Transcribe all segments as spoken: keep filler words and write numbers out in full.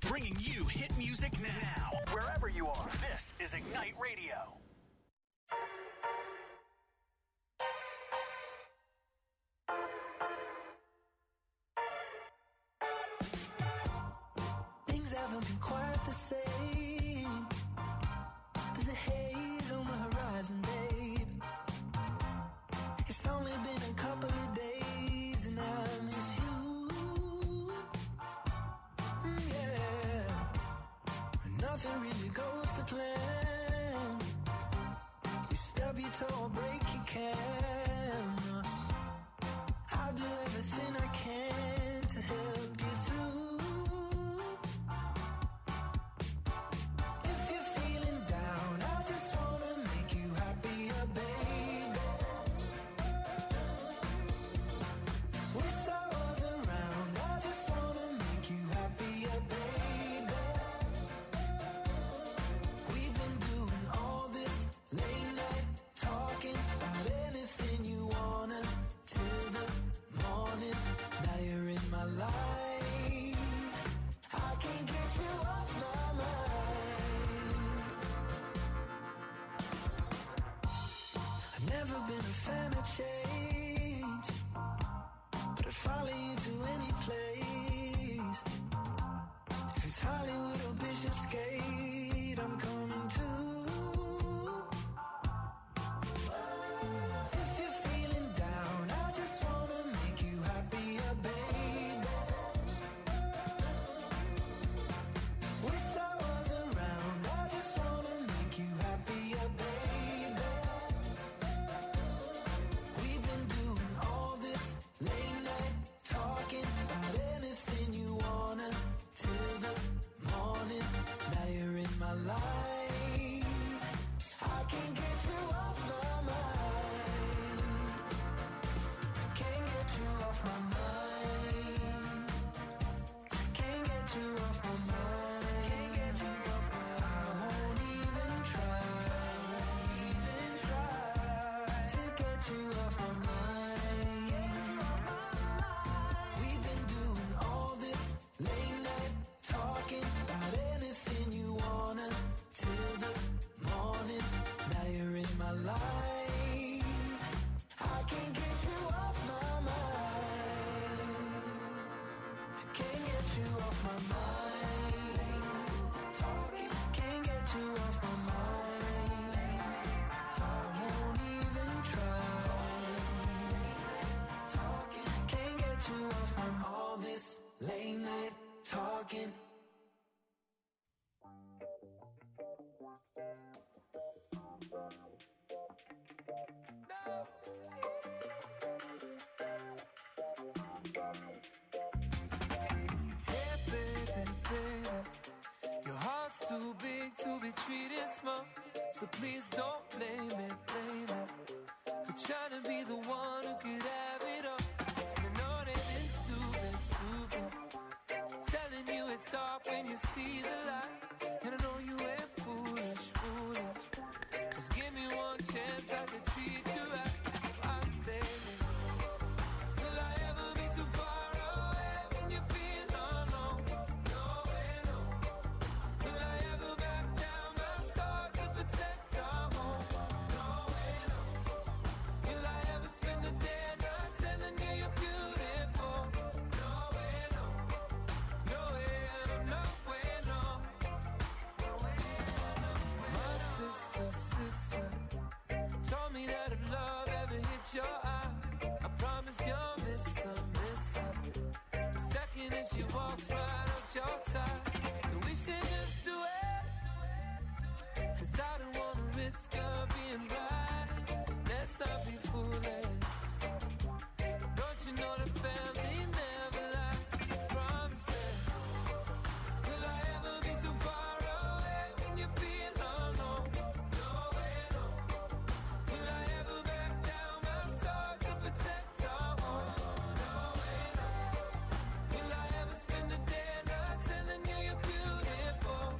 Bringing you hit music now. Wherever you are, this is Ignite Radio. Things haven't been quite the same. There's a haze on the horizon, babe. It's only been a couple of days and I miss you. Mm, yeah. Nothing really goes to plan. You stub your toe or break your can. I'll do everything I can to help you through. If you're feeling down, I just wanna make you happier, baby. Wish I was around, I just wanna make you happier, baby. We've been doing all this late night talking about anything you wanna till the morning. Now you're in my life. I can't get you off my mind. I've never been a fan of change, but I'd follow you to any place. If it's Hollywood or Bishopsgate, I'm coming too. If you're feeling down, I just wanna make you happier, baby. Wish I was around, I just wanna make you happier, baby. We've been doing all this late night talking about anything you wanna till the morning. Now you're in my life. I can't get you off my mind. Can't get you off my mind. Can't get you off my mind. Can't get you off my mind. I won't even try. Won't even try to get you off my mind. Get you off my mind. We've been doing all this late night talking about anything you wanna till the morning. Now you're in my life. I can't get you off my mind. Can't get you off my mind. Talking, can't get you off my mind. I won't even try. Talking, can't get you off from all this late night talking. Hey, baby, baby, your heart's too big to be treated small. So please don't blame it, blame it for trying to be the one who could have it all. And I know that it's stupid, stupid, telling you it's dark when you see the light. And I know you ain't foolish, foolish. Just give me one chance, I can treat you right. So I say, will I ever be too far away when you feel alone? No way, no. Will I ever back down my sword to protect our home? No way, no. Will I ever spend the day and night telling you you're beautiful? No way, no. No way, no way, no. No way, no. My sister, sister told me that if love ever hits your eyes, I promise you'll miss her, miss her. The second that she walks right up your side. So we should just do it, 'cause I don't wanna risk her being right. Let's not be foolish. Don't you know the family never lies? Promises. Will I ever be too far away when you feel alone? No way, no. Will I ever back down my sword to protect our home? No way, no. Will I ever spend the day and night telling you you're beautiful?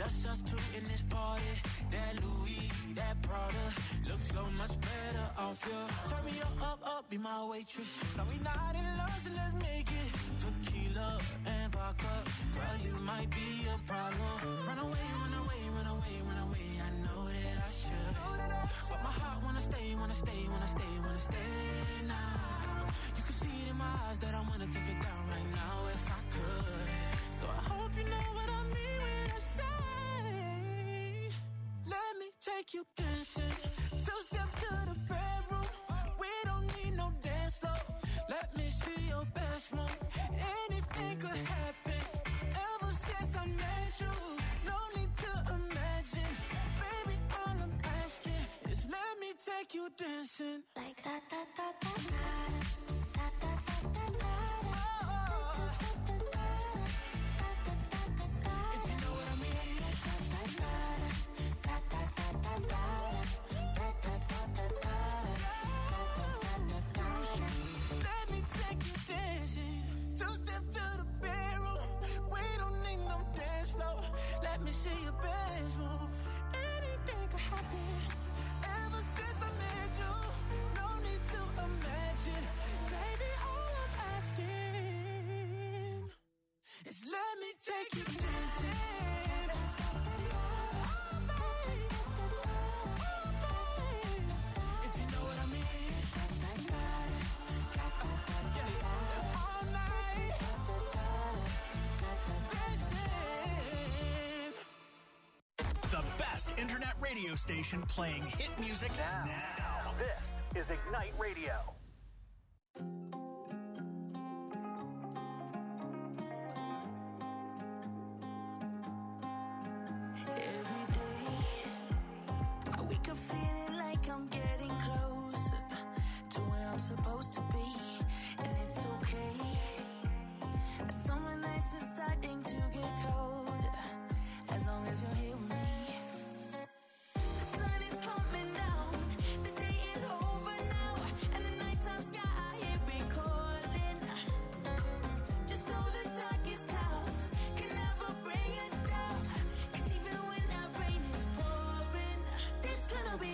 Just us two in this party. That Louis, that Prada, looks so much better off you. Turn me up, up, up, be my waitress. No, we not in love, so let's make it tequila and vodka. Girl, you might be a problem. Run away, run away, run away, run away. I know that I should, but my heart wanna stay, wanna stay, wanna stay, wanna stay now. You can see it in my eyes that I wanna take it down right now if I could. So I hope you know what I mean when I say, let me take you dancing. Two step to the bedroom. We don't need no dance floor. Let me see your best move. Anything could happen. Ever since I met you, no need to imagine. Baby, all I'm asking is let me take you dancing. Like that, that, that, that, that, that, that, that, that. Let me see your best move. Anything could happen. Ever since I met you, no need to imagine. Baby, all I'm asking is let me take you dancing. If you know what I mean. Yeah. All night. The best internet radio station playing hit music now. now. This is Ignite Radio. Every day, I wake up feeling like I'm getting closer to where I'm supposed to be, and it's okay. Summer nights are starting to get colder, as long as you're here with me. The sun is coming down, the day is over now, and the nighttime sky here be calling. Just know the darkest clouds can never bring us down, 'cause even when that rain is pouring, it's gonna be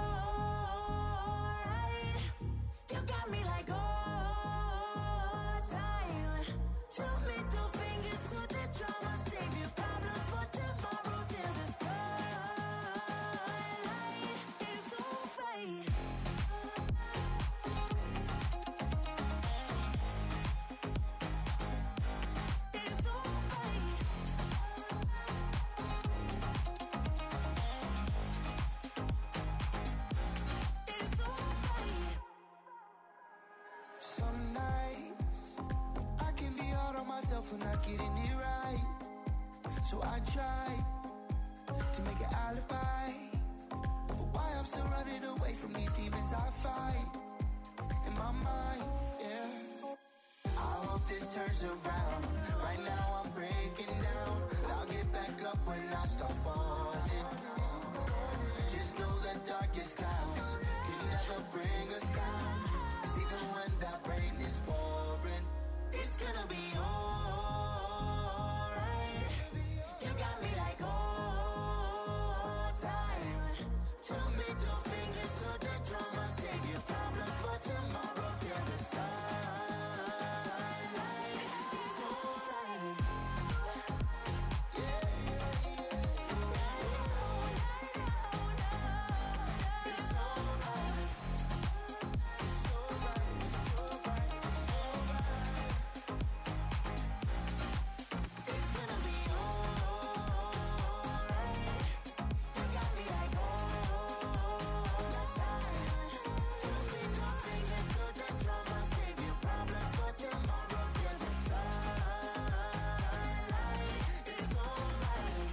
alright. You got me like all time. Two middle fingers to the drama, save your problems for tomorrow till the sunlight is alright. It's alright. It's alright. Some nights I can be hard on myself for not getting it right. So I try to make an alibi for why I'm still running away from these demons I fight in my mind, yeah. I hope this turns around. Right now I'm breaking down, but I'll get back up when I start falling. Just know the darkest clouds can never bring us down, 'cause even when that rain is pouring, It's gonna be alright. You got me like all time. Two middle fingers to the drama, save your problems for tomorrow till the sunlight is alright. yeah, yeah, yeah. It's alright. It's alright. It's alright. It's alright. It's gonna be alright. You got me like all time. Two middle fingers to the drama, save your problems for tomorrow till the sunlight is alright.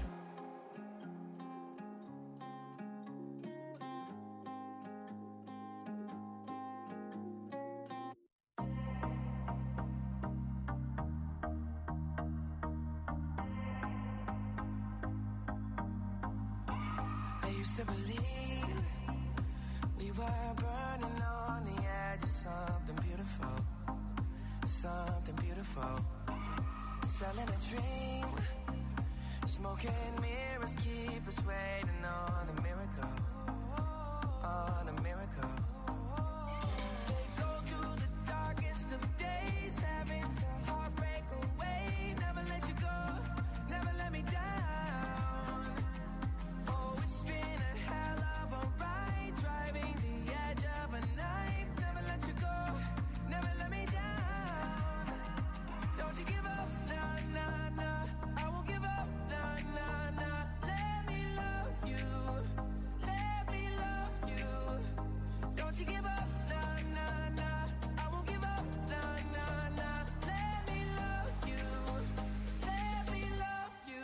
I used to believe we were burning on the edge of something beautiful, something beautiful. Selling a dream, Smoking mirrors keep us waiting on a miracle, on a miracle. Say go through the darkest of days, having to heartbreak away. Never let you go, never let me down. Oh, it's been a hell of a ride, driving the edge of a knife. Never let you go, never let me down. Don't you give up, nah, nah, nah. I won't give up, nah, nah, nah. Let me love you, let me love you. Don't you give up, nah, nah, nah. I won't give up, nah, nah, nah. Let me love you, let me love you.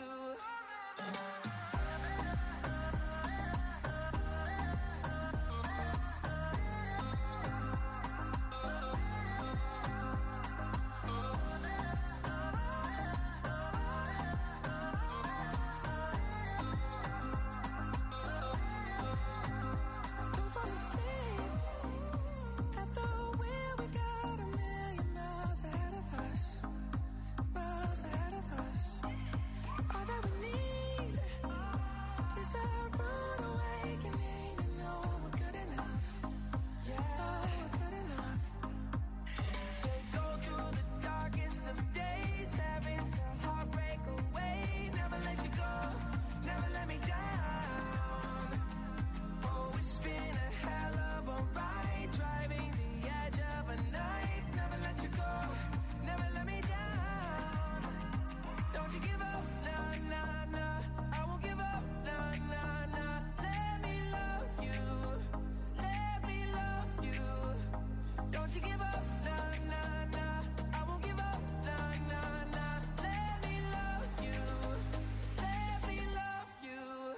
Don't fall asleep at the wheel. We got a million miles ahead of us, miles ahead of us. All that we need is a rude awakening to know we're good enough. Yeah, we're good enough. Say go through the darkest of days, having to heartbreak away. Never let you go, never let me down. Oh, it's been a hell of a ride, driving the edge of a knife. Never let you go, never let me down. Don't you give up, nah, nah, nah. I won't give up, nah, nah, nah. Let me love you, let me love you. Don't you give up, nah, nah, nah. I won't give up, nah, nah, nah. Let me love you, let me love you.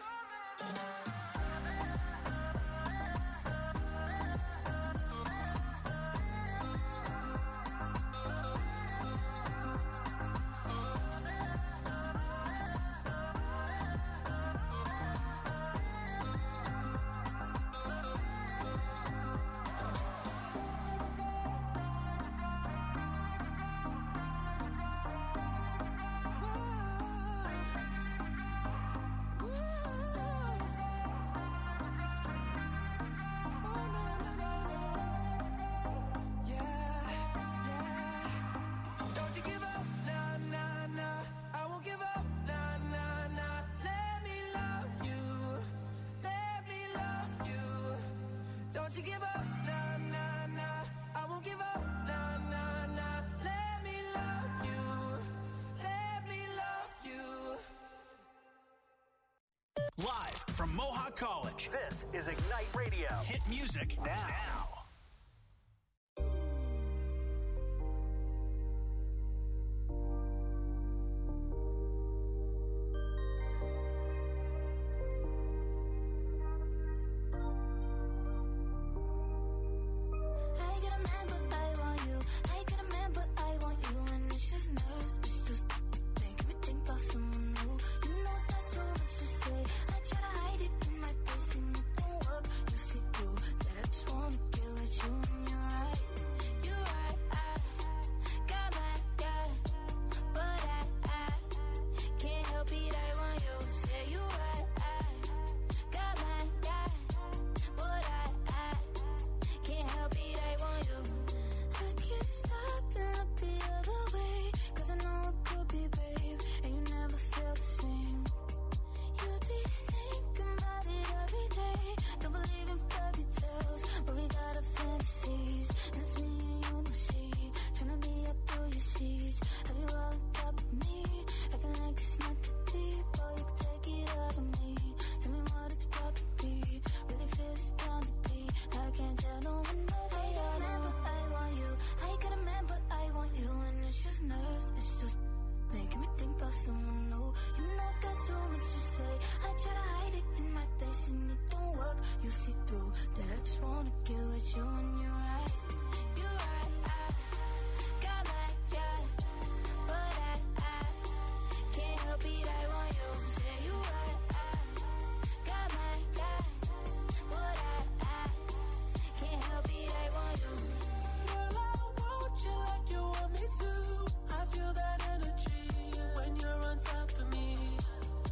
Don't you give up, nah, nah, nah. I won't give up, nah, nah, nah. Let me love you, let me love you. Don't you give up, nah, nah, nah. I won't give up, nah, nah, nah. Let me love you, let me love you. Live from Mohawk College, this is Ignite Radio. Hit music now. I get a man, but I want you. I get a man, but I want you. And it's just nerves, it's just making me think about someone new. You know that's so much to say. I try to hide it in my face and it don't work. You see through that I just wanna get with you and you're right. You're right, I got my guy, but I, I can't help it, I want you. Say you're right, I got my guy, but I, I can't help it, I want you. I can't stop and look the other way, 'cause I know it could be, babe, and you never felt the same. You'd be thinking about it every day. Don't believe in fairy tales, but we got our fantasies. And it's me and you, no shade, tryna be up through your sheets. Have you all on top of me, acting like it's not that deep. Oh, you can take it out of me. Tell me what it's about to be. Really feel it's bound to be. I can't tell no one but I got a man, but I want you. I got a man, but I want you. And it's just nerves, it's just making me think about someone new. You know I got so much to say. I try to hide it in my face and it don't work. You see through that I just wanna get with you and you're right. You're right, I got my guy, but I, I can't help it, I want you. Say you're right, I got my guy, but I, I can't help it, I want you. Girl, I want you like you want me to. I feel that energy when you're on top of me.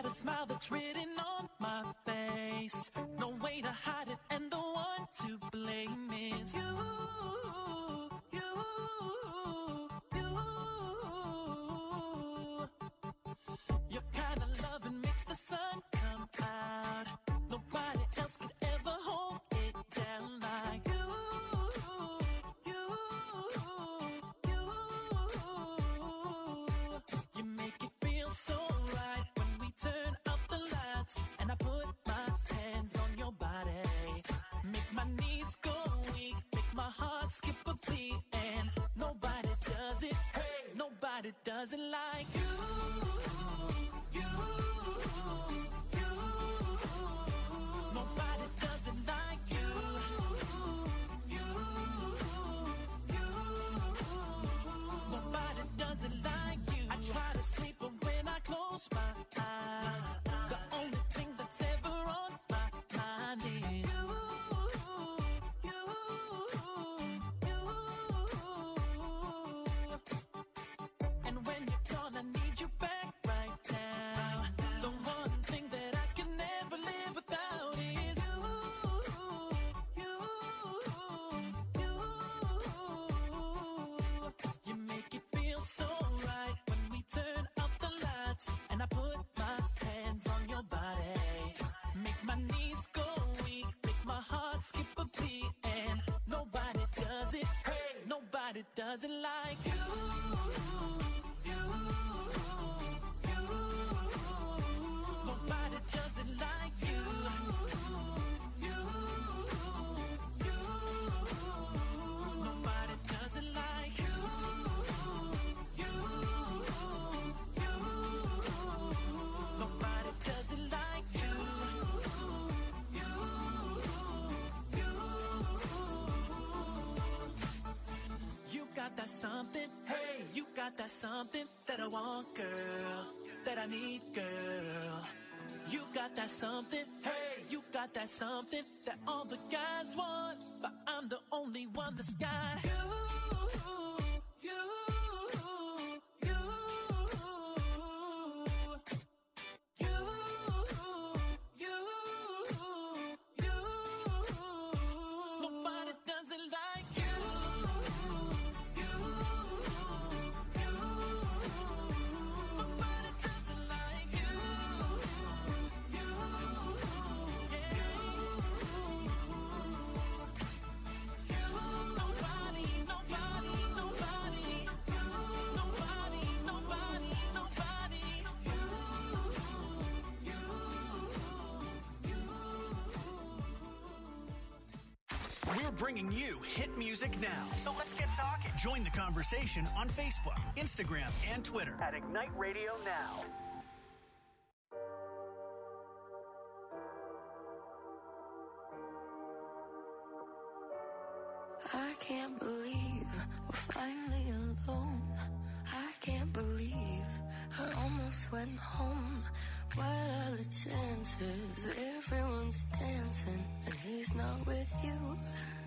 the smile that's written on my face. No way to hide it, and the one to blame is you. You, you. Your kind of loving makes the sun come out. Nobody else could ever hold it down like you. You, you. You make it feel so right when we turn up the lights and I put my hands on your body. Make my knees go weak, make my heart skip a beat, and nobody does it, hey, nobody does it like you. You, you. Nobody does it like you. You, you. Nobody does it like you. I try to sleep, but when I close my eyes, the only thing that's ever on my mind is you. You, you. And when you're gone, I need you back right now. The one thing that I can never live without is you. You, you. You make it feel so right when we turn up the lights and I put my hands on your body. Make my knees go weak, make my heart skip a beat, and nobody does it, hey, nobody does it like you. You, you. Nobody does it like you. You, you. Nobody does it like you. You, you. Nobody does it like you. You, you. You got that something, hey, you got that something that I want, girl, that I need, girl. You got that something, hey, you got that something that all the guys want, but I'm the only one that's got you. You, you. You, you, you. Nobody does it like you. You, you. Nobody does it like you. You, yeah. You, nobody, nobody, nobody. You, nobody, nobody, nobody. You, you, you. We're bringing you hit music now. So let's get talking. Join the conversation on Facebook, Instagram, and Twitter at Ignite Radio Now. I can't believe we're finally alone. I can't believe I almost went home. What are the chances? Everyone's dancing and he's not with you.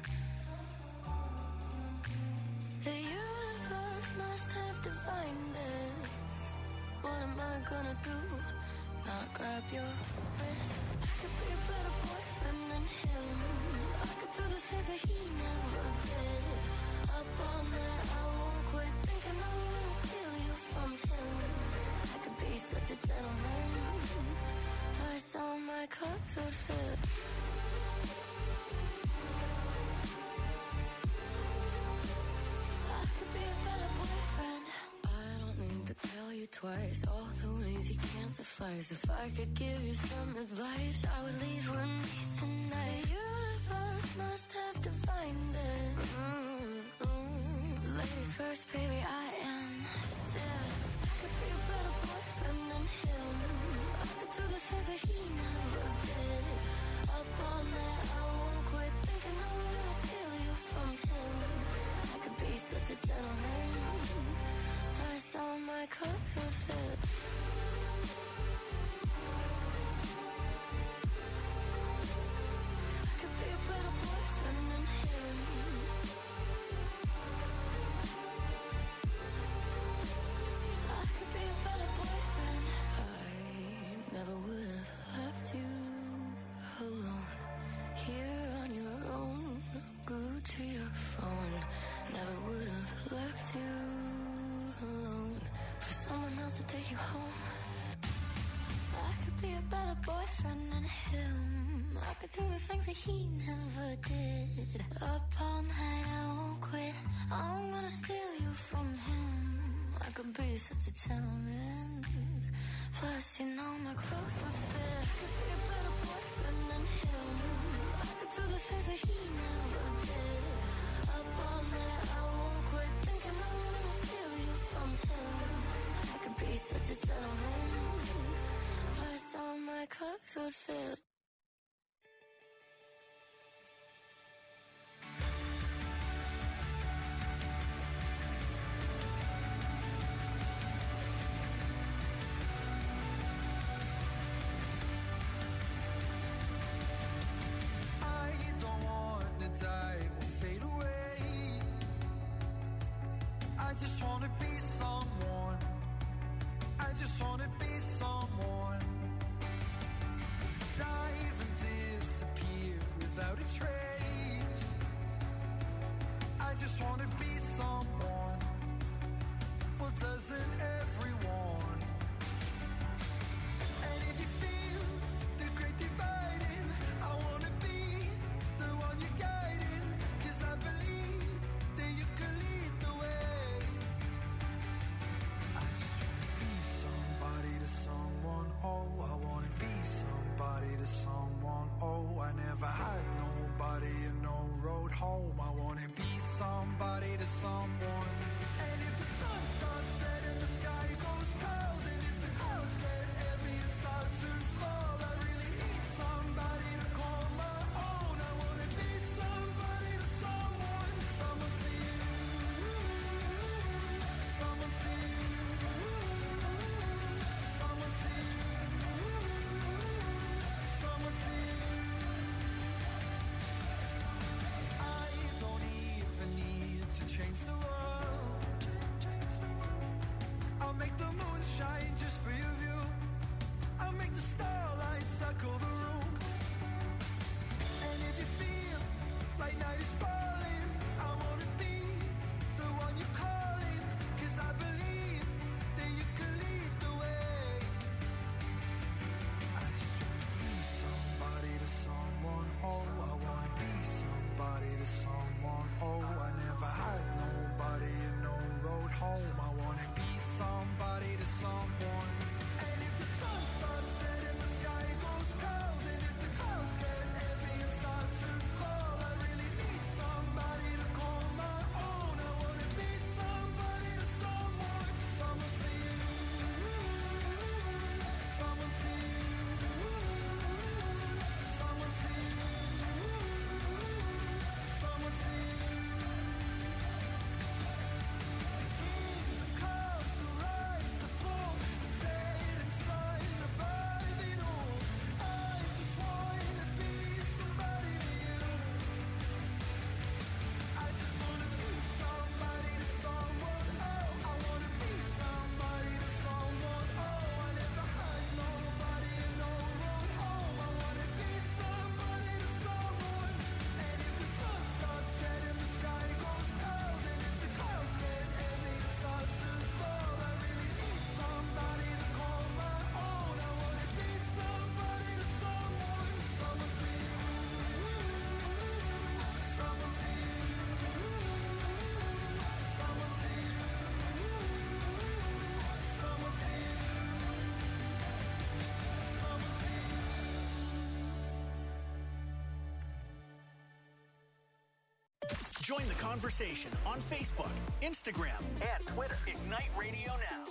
The universe must have divined this. What am I gonna do? Not grab your wrist. I could be a better boyfriend than him. I could do the things that he never did. Up all night, I won't quit thinking I'm gonna steal you from him. I could be such a gentleman. Plus all my clothes would fit. I could be a better boyfriend. I don't need to tell you twice all the ways you can't suffice. If I could give you some advice, I would leave with me tonight. The universe must have divined it. Mm-hmm. Ladies first, baby, I insist. I could be a better boyfriend than him. I could do the things that he never did. Up all night, I won't quit thinking I'm gonna steal you from him. I could be such a gentleman. Plus all my clothes would fit. I things that he never did. Up all night, I won't quit. I'm gonna steal you from him. I could be such a gentleman. Plus, you know my clothes would fit. I could be a better boyfriend than him. I could do the things that he never did. Up all night, I won't quit. Thinking I'm gonna steal you from him. I could be such a gentleman. Plus, all my clothes would fit. I just wanna be someone. I just wanna be someone. Dive and disappear without a trace. I just wanna be someone. Well, doesn't everyone? And if you feel the great dividing, I wanna be the one you're guiding. 'Cause I believe that you can lead the way. I just wanna be somebody to someone. Oh, I wanna be somebody to someone. Oh, I never had nobody and no road home. I wanna be somebody to someone. And if the sun starts setting, the sky goes cold. And if the clouds get heavy and start to fall, I really need somebody to call my own. I wanna be somebody to someone. Someone to you. Someone to you. Someone to you. Someone to you. I don't even need to change the world. I'll make the moon shine just for your view. I'll make the starlight circle the room. And if you feel like night is falling, I wanna be the one you're calling. 'Cause I believe that you can lead the way. I just wanna be somebody to someone. Oh, I wanna be somebody to someone. Oh, I never had nobody and no road home. I wanna be somebody to someone. And if the sun starts setting, the sky goes cold. And if the clouds get heavy and start to fall, I really need somebody to call my own. I wanna be somebody to someone. Someone to you. Someone to you. Someone to you. Someone to you. The cold, the rise, the fall, set inside above it all. I just wanna be somebody to you. I just wanna be somebody to someone. Oh, I wanna be somebody to someone. Oh, I never had nobody and no road home. I wanna be somebody to someone. And if the sun starts setting, the sky goes cold. And if the clouds get heavy and start to fall, I really need somebody to call my own. I wanna be somebody to someone. Someone to you. Someone to you. Someone to you. Someone to you. Someone to you. Join the conversation on Facebook, Instagram, and Twitter. Ignite Radio Now.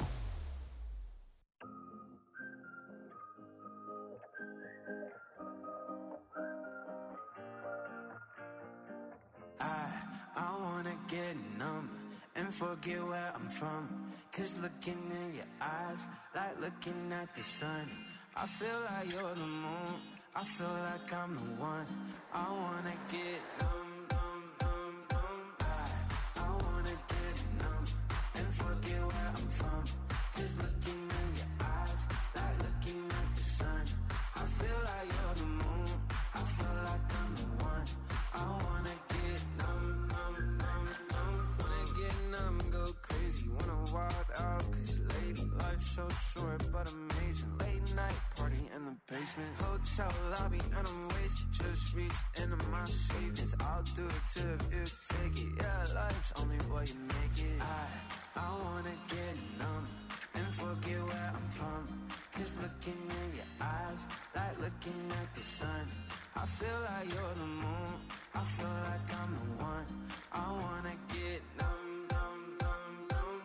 I, I wanna get numb and forget where I'm from. 'Cause looking in your eyes, like looking at the sun. I feel like you're the moon, I feel like I'm the one. I wanna get numb, numb, numb, numb. I, I wanna get numb and forget where I'm from. 'Cause looking in your eyes, like looking at the sun. I feel like you're the moon, I feel like I'm the one. I wanna get numb, numb, numb, numb. Wanna get numb, go crazy, wanna wild out. 'Cause lady, life's so short but amazing. Late night party in the basement, hotel lobby and I'm wasted. Just streets into my savings. I'll do it too if you take it. Yeah, life's only what you make it. I, I wanna get numb and forget where I'm from. Cause looking in your eyes, like looking at the sun. I feel like you're the moon, I feel like I'm the one. I wanna get numb, numb, numb, numb.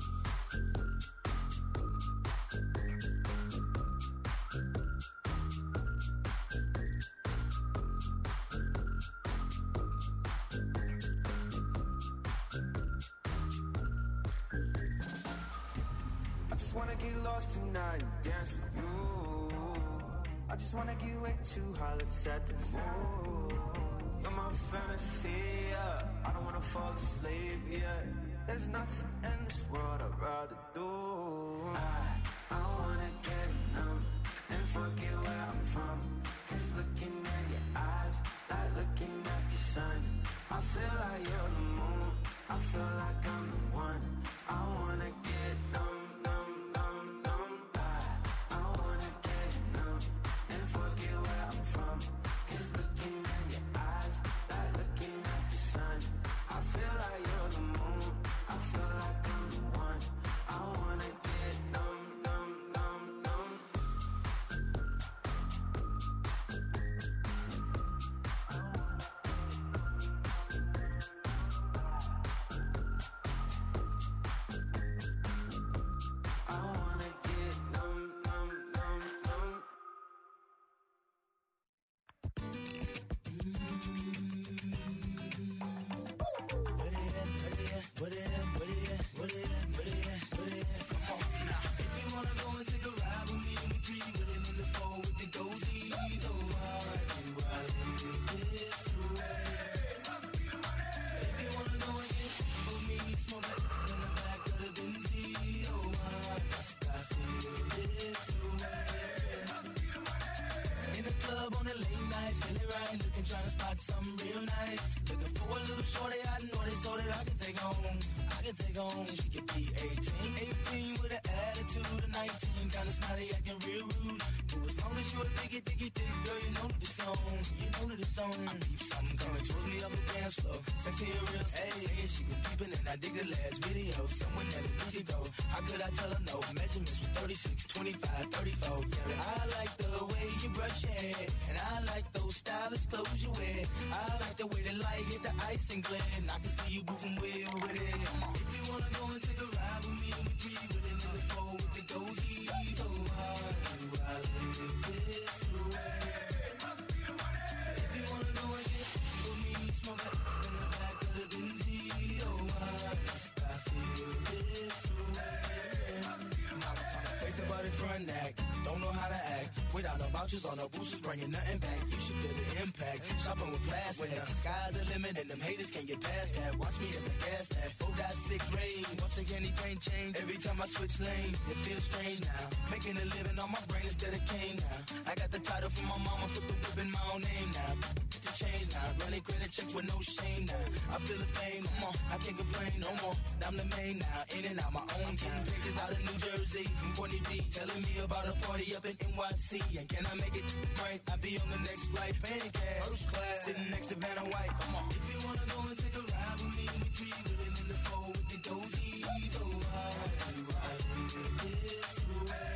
I just wanna get lost tonight and dance with you. I just wanna get way too high, let's set the mood. You're my fantasy, yeah. I don't wanna fall asleep, yeah. There's nothing in this world I'd rather do. I, I wanna get numb and forget where I'm from. Cause looking at your eyes, like looking at the sun. I feel like you're the moon, I feel like I'm the one. I wanna get numb. Trying to spot something real nice. Looking for a little shorty, I know they so that I can take home. I can take home. She could be eighteen, eighteen with an attitude of nineteen. Kinda snotty, acting real rude. But as long as you a diggy, diggy, dick, girl, you know that it's on. You know that it's on. I peep something coming towards me up the dance floor. Sexy and real, hey, hey, she was peeping and I dig the last video. Someone that we could go. How could I tell her no? Measurements was thirty-six, twenty-five, thirty-four. Yeah, I like the way you brush your hair, and I like those stylish clothes you wear. I like the way the light hit the ice and glare, and I can see you moving way over there. If you wanna go and take a ride with me, we three with it in the four with the goatees. Oh, how do I live this way? If you wanna go and get with me, smoke it in the back of the Benz. Oh, how I feel this way. Face about it front act, don't know how to act. Without no vouchers or no boosters, bringing nothing back. You should feel the impact. Shopping with plastic. When the sky's the limit and them haters can't get past that. Watch me as a gas that four point six range. Once again, anything change. Every time I switch lanes, it feels strange now. Making a living on my brain instead of cane now. I got the title from my mama, put the whip in my own name now. Get the change now. Running credit checks with no shame now. I feel the fame, come on. I can't complain no more. I'm the main now. In and out my own town. Pictures out of New Jersey from Courtney B. Telling me about a party up in N Y C. And can I make it right? I'll be on the next flight. Paying cash. First class. Sitting next to Vanna White. Come on. If you wanna go and take a ride with me, we three with it in the four with the dozies. Oh, how do I live this way?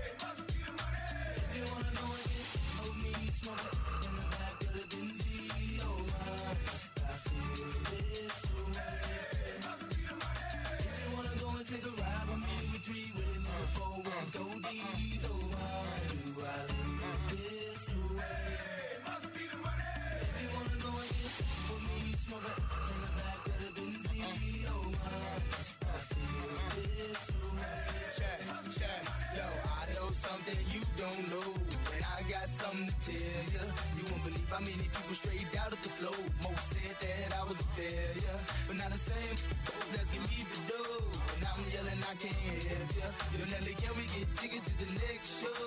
If you wanna go and get with me, smoke it in the back of the Benz. Oh, how I feel this way. If you wanna go and take a ride with me, we three with it in the four with the dozies. Oh, how do I live this way? Must be the money. If you wanna go and get with me, smoke it in the back of the Benz. Oh, how I feel this way. Check, check, yo, I know something you don't know, and I got something to tell you. You won't believe how many people straight out of the flow. Most said that I was a failure, but not the same. Those asking me to do, and I'm yelling I can't help ya. Yo, Nelly, can we get tickets to the next show?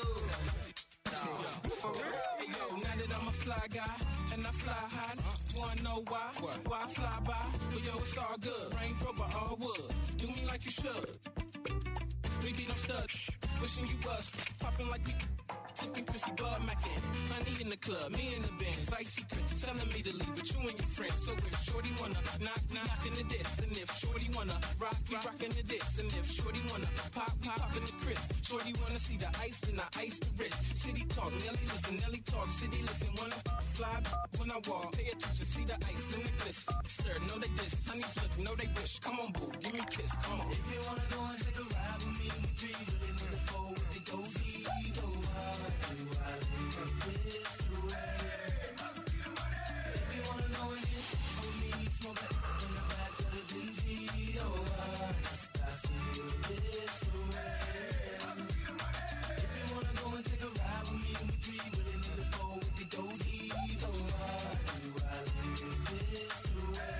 Hey, yo, now that I'm a fly guy and I fly high, wanna know why? Why I fly by? Well, yo, it's all good. Range Rover, all wood. Do me like you should. We be no studs. Wishing you was popping like we sipping Chrissy Bud Mackin. Honey in the club, me in the Benz. Icy Chris telling me to leave, but you and your friends. So if Shorty wanna knock, knock in the diss, and if Shorty wanna rock, we rockin' the diss, and if Shorty wanna pop, we poppin' the Chris. Shorty wanna see the ice, then I ice the wrist. City talk, Nelly listen, Nelly talk, city listen. Wanna fly when I walk, pay attention, see the ice in the bliss. Stir, know they diss, honeys look, know they wish. Come on, boo, give me a kiss, come on. If you wanna go and take a ride with me, we three women in the four with the goatees. Oh, how do I live this way? If you wanna go and get with me, smoke it in the back of the Benzie. Oh, I feel this way. If you wanna go and take a ride with me, we three women in the four with the goatees. Oh, how do I live this way?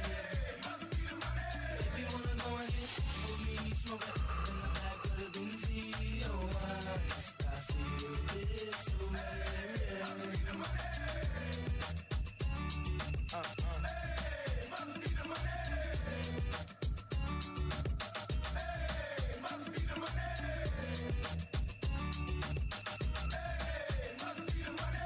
If you wanna go and get with me, smoke it in the back of the Benzie. Oh, I feel this way. Uh, uh. Hey, must be the money. Hey, must be the money. Hey, must be the money.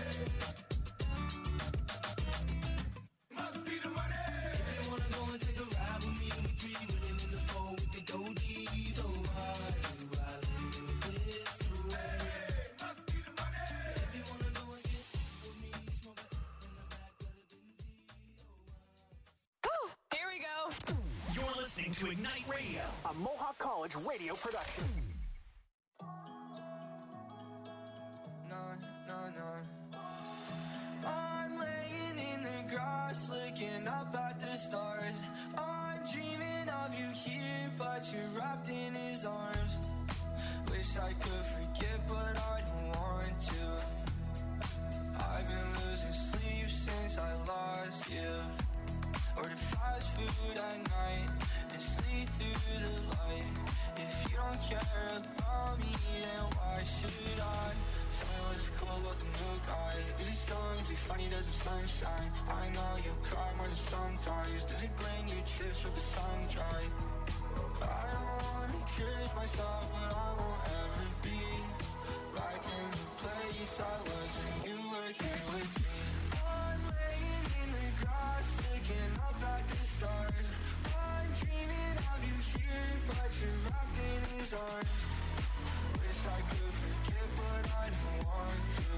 Must be the money. If you wanna go and take a ride with me, we three women in the four with the goatees. Oh, why do I live this way? Must be the money. If you wanna go and get with me, smoke it in the back of the Benzie. Ooh, here we go. You're listening to Ignite Radio, a Mohawk College radio production. No, no, no. I'm laying in the grass, looking up at the stars. I'm dreaming of you here, but you're wrapped in his arms. Wish I could forget, but I don't want to. I've been losing sleep since I lost you. Order fast food at night and sleep through the light. If you don't care about me, then why should I? Tell me what's cool about the new guy. Is he strong? Is he funny? Does the sunshine? I know you cry more than sometimes. Does he bring you chips with the sun dry? I don't wanna curse myself, but I won't ever be back in the place I was when you were here with me. I'm laying in the grass, looking up at the stars. I'm dreaming of you here, but you're wrapped in his arms. Wish I could forget, but I don't want to.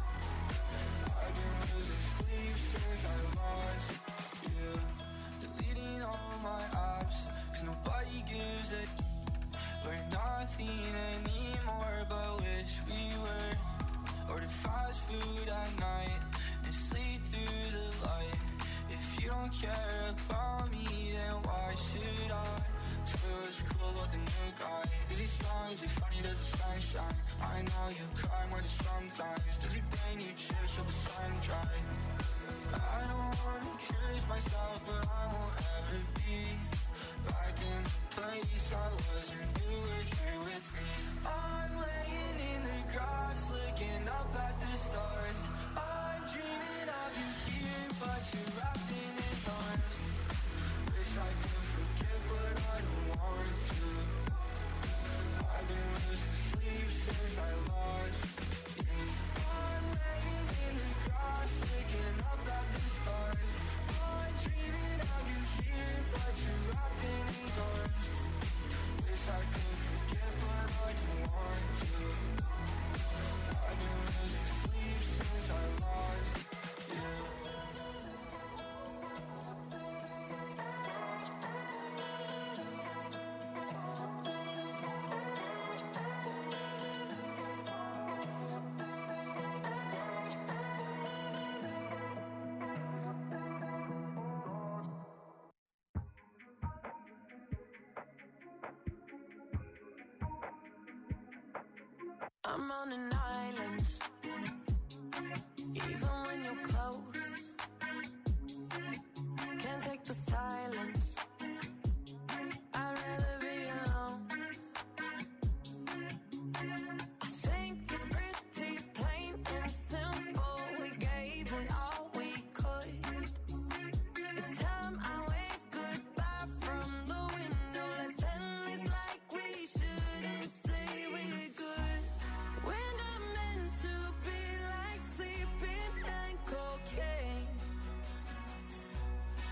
I've been losing sleep since I lost you. Deleting all my apps, cause nobody gives a. We're nothing anymore, but wish we were. Order fast food at night and sleep through the light. If you don't care about me, then why should I? Tell me what's cool about the new guy. Is he strong? Is he funny? Does the sun shine? I know you cry more than sometimes. Does he bring you chips with the sun dry? I don't wanna curse myself, but I won't ever be back in the place I was when you were here with me. I'm laying in the grass, looking up at the stars. I'm dreaming of you here, but you're wrapped in his arms. Wish I could forget, but I don't want to. I've been losing sleep since I lost you. I'm laying in the grass, looking up at the stars. I'm dreaming of you here, but you're wrapped in his arms. Wish I could forget, but I don't want to. I've been losing sleep since I lost you. I'm on an island, even when you're close. Can't take the silence. I'd rather be alone. I think it's pretty plain and simple. We gave it all we could. It's time I wave goodbye from the window. Let's end this like we shouldn't say we're good. When I'm in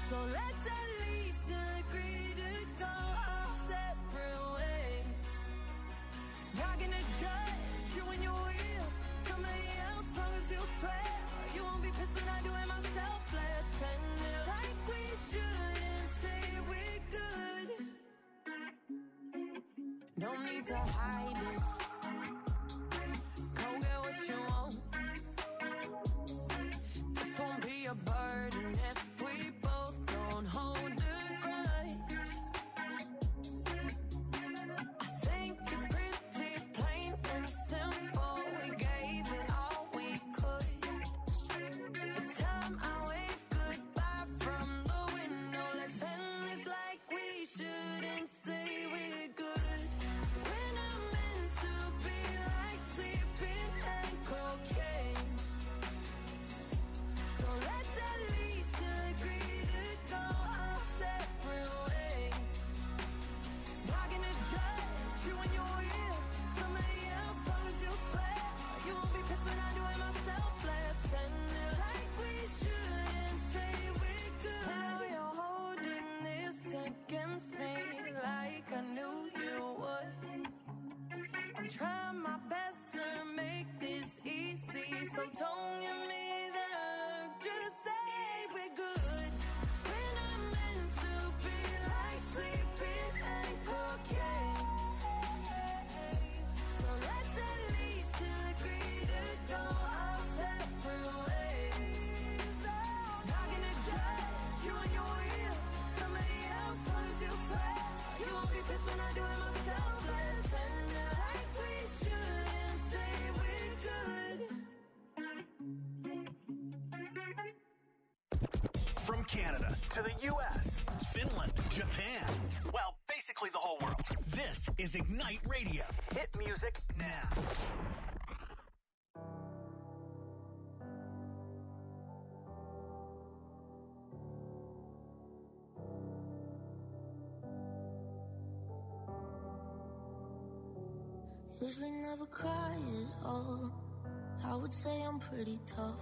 So let's at least agree to go our separate ways. Not gonna judge you when you're with somebody else, long as you swear. You won't be pissed when I do it myself. Let's end it like we should and say we're good. No need to hide it. Go get what you want. This won't be a burden if we both don't hold a grudge. I think it's pretty plain and simple. We gave it all we could. It's time I wave goodbye from the window. Let's end this like we should and say we're good. When I'm meant to be like sleeping and cocaine. So let's at least agree to go our separate ways. Not gonna judge you when you're with somebody else, long as you swear. You won't be pissed when I do it myself. Let's end it like we should and say we're good. Now you're holding this against me like I knew you would. I'm trying my best to make this easy, so don't give me that look, just say we're good. When I'm meant to be like sleeping and cocaine. So let's at least agree to go our separate ways. Not gonna judge you when you're with somebody else, long as you swear. You won't be pissed when I do it myself. Let's end it like we should and say we're good. From Canada to the U S, Finland, Japan. Well, basically the whole world. This is Ignite Radio. Hit music now. Usually never cry at all. I would say I'm pretty tough.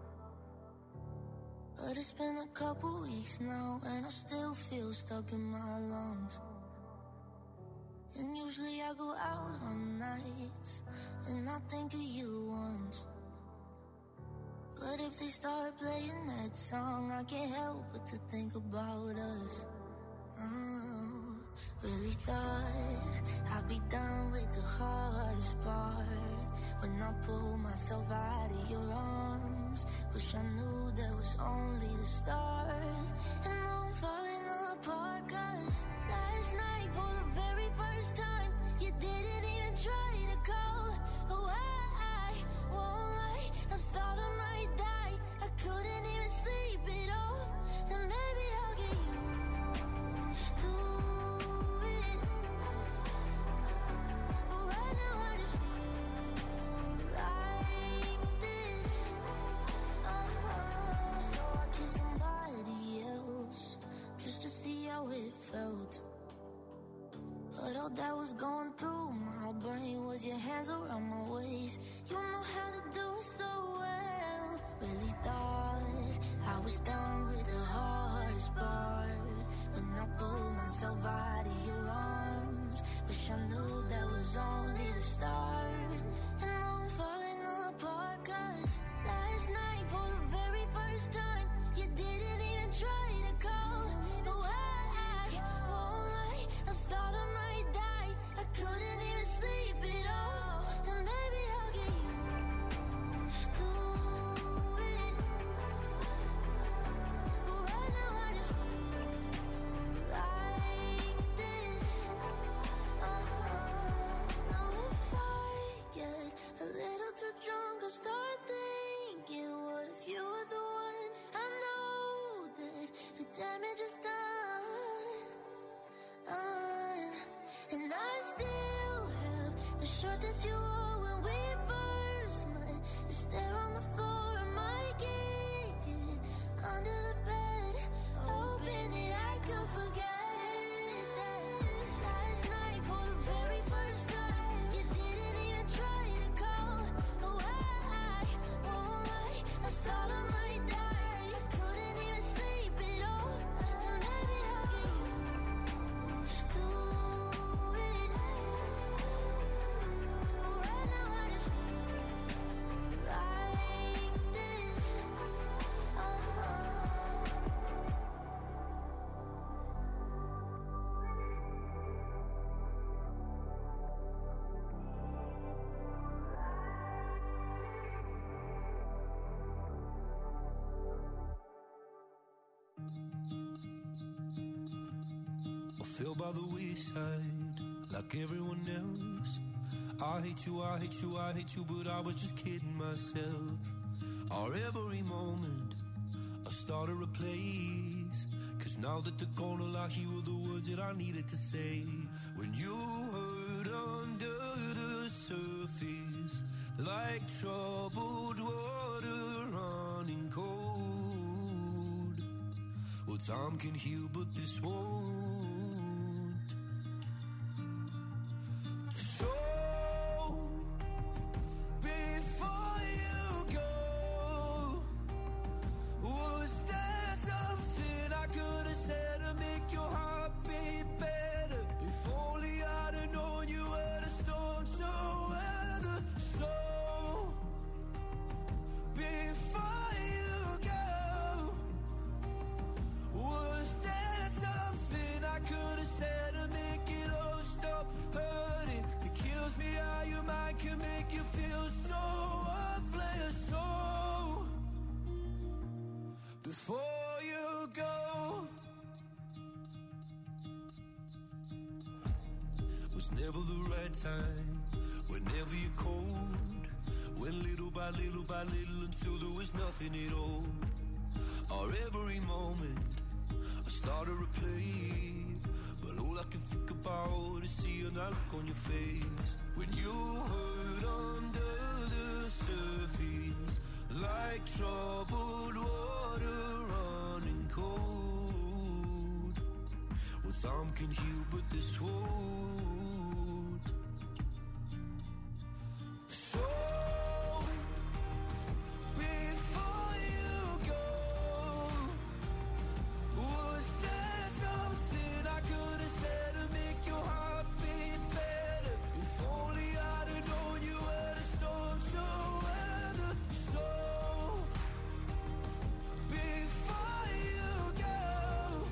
But it's been a couple weeks now and I still feel stuck in my lungs. And usually I go out on nights and I think of you once. But if they start playing that song, I can't help but to think about us. Oh, really thought I'd be done with the hardest part. When I pull myself out of your arms, wish I knew that was only the start. And now I'm falling apart, cause last night for the very first time, you didn't even try to call. Oh, I, I won't lie, I thought I might die. I couldn't even sleep at all. And maybe I'll get used to it. But right now I just feel like this. Uh-huh. So I kissed somebody else just to see how it felt. But all that was going through my brain was your hands around my waist. You know how to do it so well. Really thought I was done with the hardest part. When I pulled myself out of your arms, wish I knew that was only the start. And now I'm falling apart, cause last night for the very first time, you didn't even try to call. No, I, I won't lie, I thought I might die. I couldn't even sleep at all. And maybe I'll get used to it. But right now I just feel like this. Uh-huh. Now if I get a little too drunk, I'll start thinking, what if you were the one? I know that the damage is done. Um, and I still have the shirt that you wore when we first met. It's there on the floor, I might get it under the bed, hoping that I could forget that. Last night for the very first time, you didn't even try to call. Oh, I, I won't lie, I thought I might die. I couldn't even sleep at all. I fell by the wayside like everyone else. I hate you, I hate you, I hate you, but I was just kidding myself. Our every moment I started a place, cause now that they're gone, all I hear were the words that I needed to say. When you hurt under the surface, like troubled water running cold. Well, time can heal, but this won't. So, before you go, was there something I could have said to make your heart beat better? If only I'd have known you were the storm to weather. So, before you go, was there something I could have said to make it all stop hurting? It kills me how your mind can make you feel so worthless. So, before you go, was never the right time, whenever you're cold. Went little by little by little until there was nothing at all. Our every moment I started to play, but all I can think about is seeing that look on your face. When you hurt under the surface, like troubled water running cold. Well, some can heal, but this won't. So, before you go, was there something I could have said to make your heart beat better? If only I'd have known you were the storm to weather. So, before you go,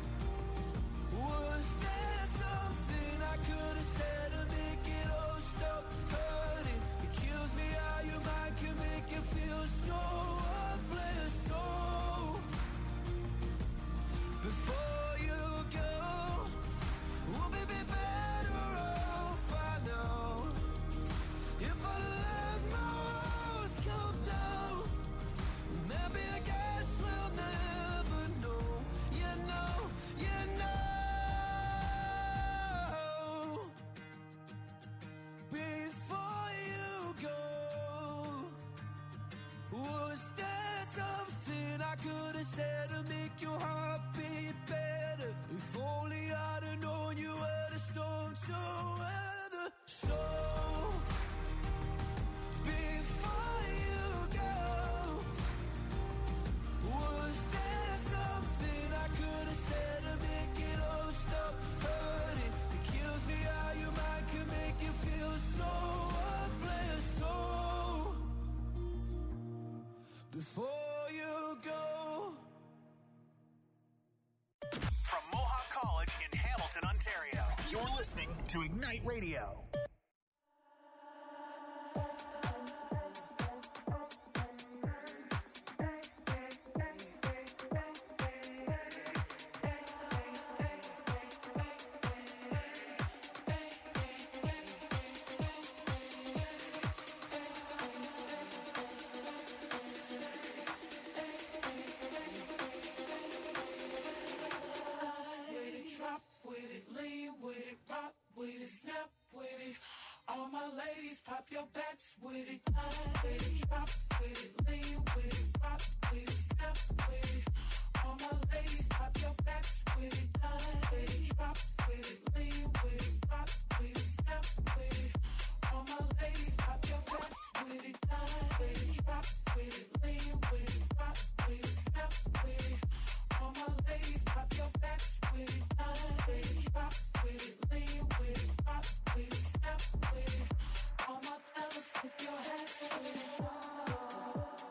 was there something I could have said to make it all stop hurting? It kills me how your mind can make you feel so worthless. So, before you go, we'll be be better off by now. If I let my walls come down, maybe I guess we'll never know. You know, you know. Before you go, was there something I could have said to make your heart beat better? If only I'd have known you were the storm to weather. So, before you go, was there something I could have said to make it all stop hurting? It kills me how your mind can make you feel so worthless. So, before you go. From Mohawk College in Hamilton, Ontario, you're listening to Ignite Radio. With it, drop with it, lean with it, rock with it, snap with it. All my ladies, pop your backs with it. With it, drop with it, lean with it, rock with it, snap with it. All my ladies, pop your backs with it. With it, drop with it, lean with it, rock with it, snap with it. All my ladies, pop your backs with it. With it, drop with it, lean with it, rock with it, snap with it. All my ladies, pop your backs with it. With it, drop with it, lean with it, rock with it, snap with it. All my fellas, tip your hats with it.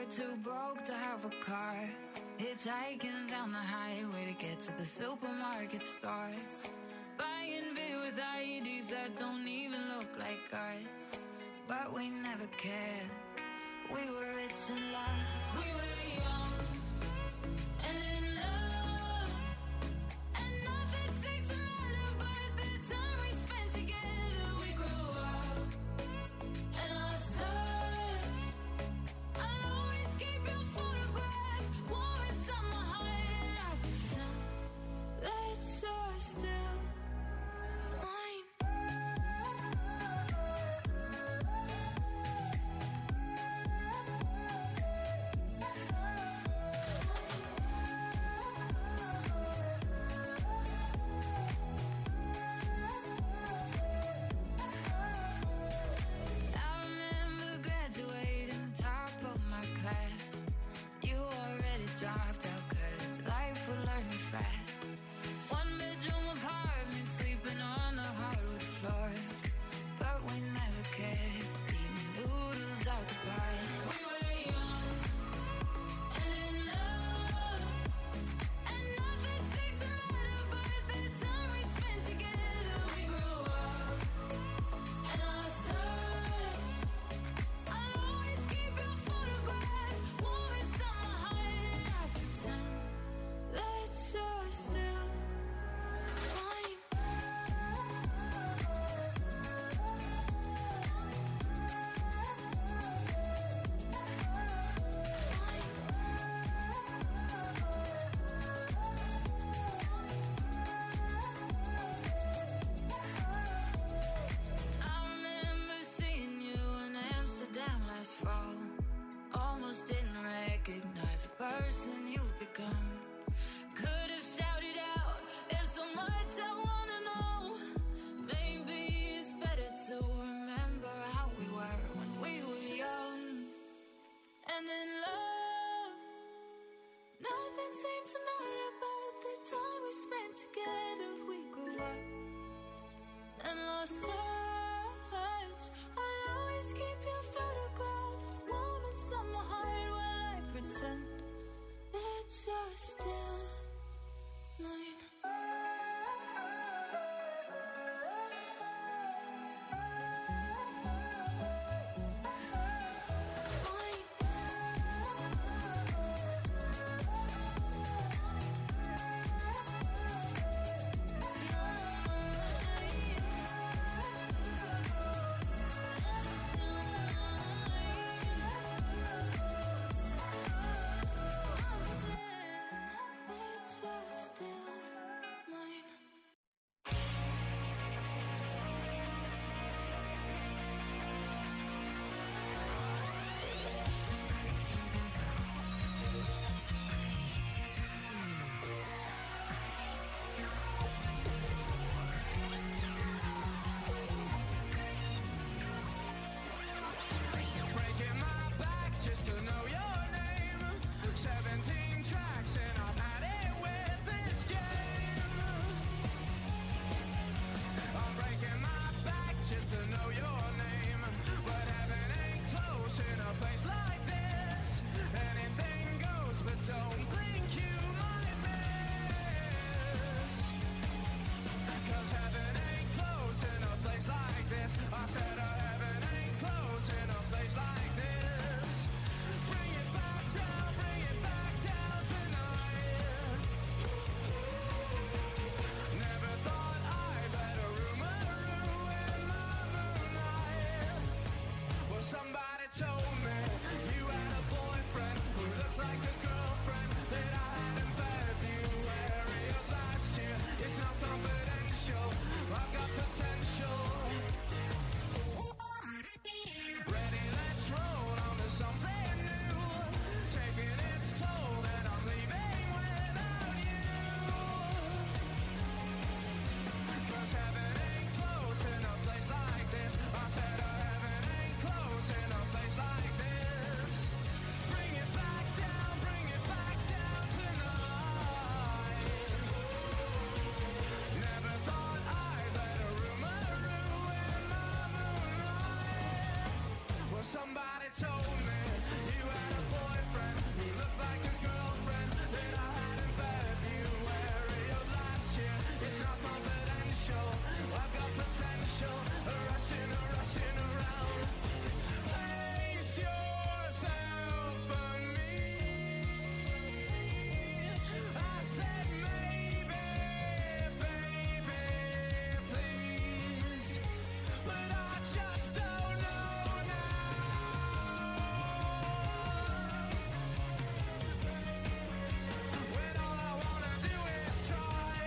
We're too broke to have a car. Hitchhiking down the highway to get to the supermarket store. Buying beer with I Ds that don't even look like ours. But we never cared. We were rich and loved. We were young and in love, and nothing seemed to matter but the time we spent together. We grew up and lost touch. I'll always keep your photograph warm inside my heart, and I pretend that you're still mine. I remember graduating top of my class. You already dropped out 'cause life would learn you fast. One bedroom apartment, sleeping on the hardwood floor. But we never cared, eating noodles out the pot. We were young and in love, and nothing seemed to matter but the time we spent together. We grew up and lost touch. I'll always keep your photograph warm inside my heart, and I pretend that you're still mine. I remember seeing you in Amsterdam last fall. Almost didn't recognize the person you've become. Could have shouted out, there's so much I wanna know. Maybe it's better to remember how we were when we were young and in love. Nothing seemed to matter but the time we spent together. We grew up and lost touch. I'll always keep your photograph warm inside my heart while I pretend that you're still mine. Breaking my back just to know your name. Seventeen tracks and I've had it with this game. I'm breaking my back just to know your name. But heaven ain't close in a place like this. Anything goes, but don't think you might miss. 'Cause heaven ain't close in a place like this. I said uh, heaven ain't close in a place like this. Bring it back down, bring it back down tonight. Never thought I'd let a rumor ruin my moonlight. Well, somebody told me you had a boyfriend who looked like a girlfriend that I had in February of last year. It's not confidential, I've got potential. Ready, let's roll on to something new. Taking its toll and I'm leaving without you. 'Cause heaven ain't close in a place like this. I said uh, heaven ain't close in a place like this. Bring it back down, bring it back down tonight. Never thought I'd let a rumor ruin my moonlight. Well, somebody told me you had a boyfriend like a girlfriend that I had in February of last year. It's not confidential. I've got potential. Rushing, rushing around. Place yourself for me. I said maybe, baby, please. But I just don't know now. When all I wanna do is try.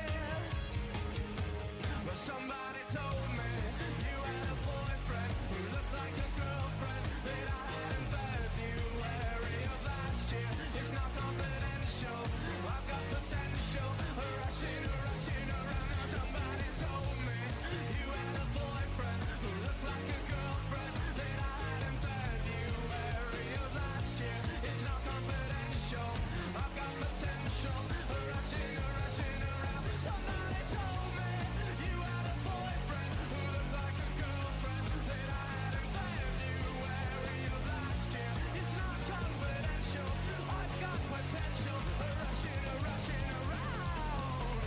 But somebody told me you had a boyfriend who looked like a girlfriend that I had in February of last year. It's not confidential. I've got potential. Rushing, rushing around. Now somebody told me you had a boyfriend who looked like a girlfriend that I had in February of last year. It's not confidential. I've got potential. Rushing, rushing around. Somebody told me you had a boyfriend who looked like a girlfriend that I had in February of last year. It's not confidential. I've got potential. Rushing, rushing around.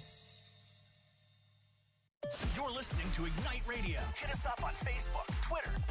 You're listening to Ignite Radio. Hit us up on Facebook, Twitter,